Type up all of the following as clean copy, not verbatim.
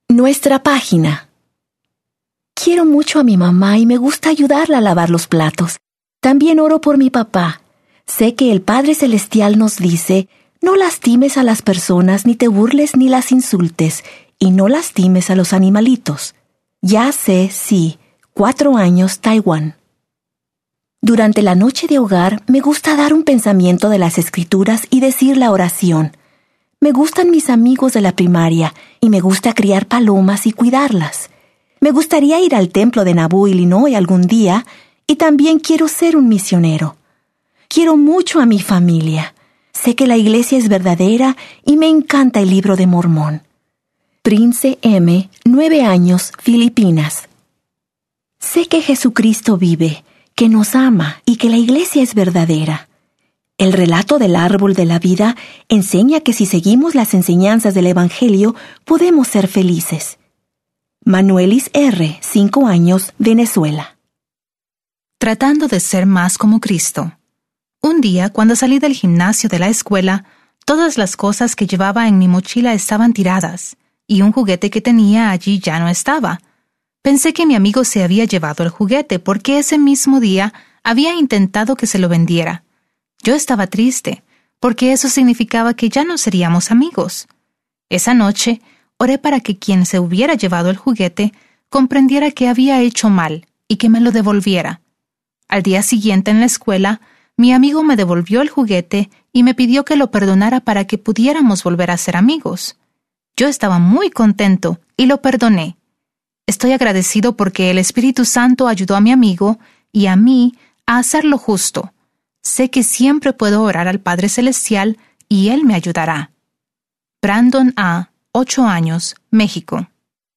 Nuestra página. Quiero mucho a mi mamá y me gusta ayudarla a lavar los platos. También oro por mi papá. Sé que el Padre Celestial nos dice: no lastimes a las personas, ni te burles ni las insultes, y no lastimes a los animalitos. Ya sé, sí, 4 años, Taiwán. Durante la noche de hogar me gusta dar un pensamiento de las Escrituras y decir la oración. Me gustan mis amigos de la primaria y me gusta criar palomas y cuidarlas. Me gustaría ir al templo de Nauvoo, Illinois algún día, y también quiero ser un misionero. Quiero mucho a mi familia. Sé que la iglesia es verdadera y me encanta el libro de Mormón. Prince M., 9 años, Filipinas. Sé que Jesucristo vive, que nos ama y que la iglesia es verdadera. El relato del árbol de la vida enseña que si seguimos las enseñanzas del Evangelio, podemos ser felices. Manuelis R., 5 años, Venezuela. Tratando de ser más como Cristo. Un día, cuando salí del gimnasio de la escuela, todas las cosas que llevaba en mi mochila estaban tiradas, y un juguete que tenía allí ya no estaba. Pensé que mi amigo se había llevado el juguete porque ese mismo día había intentado que se lo vendiera. Yo estaba triste, porque eso significaba que ya no seríamos amigos. Esa noche, oré para que quien se hubiera llevado el juguete comprendiera que había hecho mal y que me lo devolviera. Al día siguiente en la escuela, mi amigo me devolvió el juguete y me pidió que lo perdonara para que pudiéramos volver a ser amigos. Yo estaba muy contento y lo perdoné. Estoy agradecido porque el Espíritu Santo ayudó a mi amigo y a mí a hacer lo justo. Sé que siempre puedo orar al Padre Celestial y Él me ayudará. Brandon A., 8 años, México.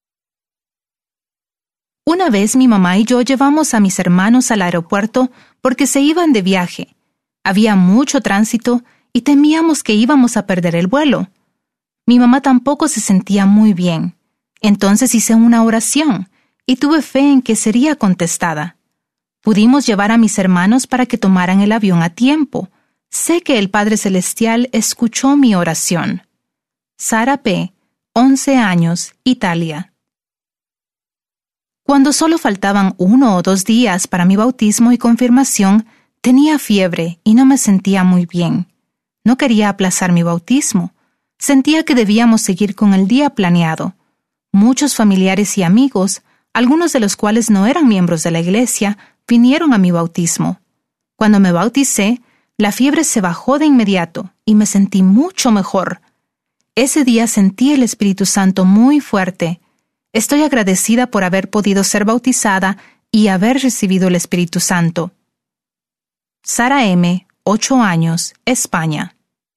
Una vez mi mamá y yo llevamos a mis hermanos al aeropuerto porque se iban de viaje. Había mucho tránsito y temíamos que íbamos a perder el vuelo. Mi mamá tampoco se sentía muy bien. Entonces hice una oración y tuve fe en que sería contestada. Pudimos llevar a mis hermanos para que tomaran el avión a tiempo. Sé que el Padre Celestial escuchó mi oración. Sara P., 11 años, Italia. Cuando solo faltaban 1 o 2 días para mi bautismo y confirmación, tenía fiebre y no me sentía muy bien. No quería aplazar mi bautismo. Sentía que debíamos seguir con el día planeado. Muchos familiares y amigos, algunos de los cuales no eran miembros de la iglesia, vinieron a mi bautismo. Cuando me bauticé, la fiebre se bajó de inmediato y me sentí mucho mejor. Ese día sentí el Espíritu Santo muy fuerte. Estoy agradecida por haber podido ser bautizada y haber recibido el Espíritu Santo. Sara M., 8 años, España.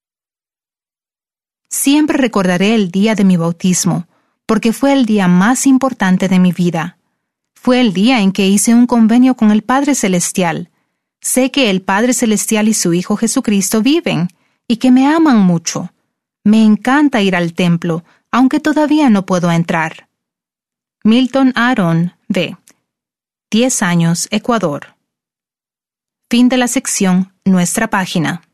Siempre recordaré el día de mi bautismo, porque fue el día más importante de mi vida. Fue el día en que hice un convenio con el Padre Celestial. Sé que el Padre Celestial y su Hijo Jesucristo viven y que me aman mucho. Me encanta ir al templo, aunque todavía no puedo entrar. Milton Aaron B., 10 años, Ecuador. Fin de la sección Nuestra página.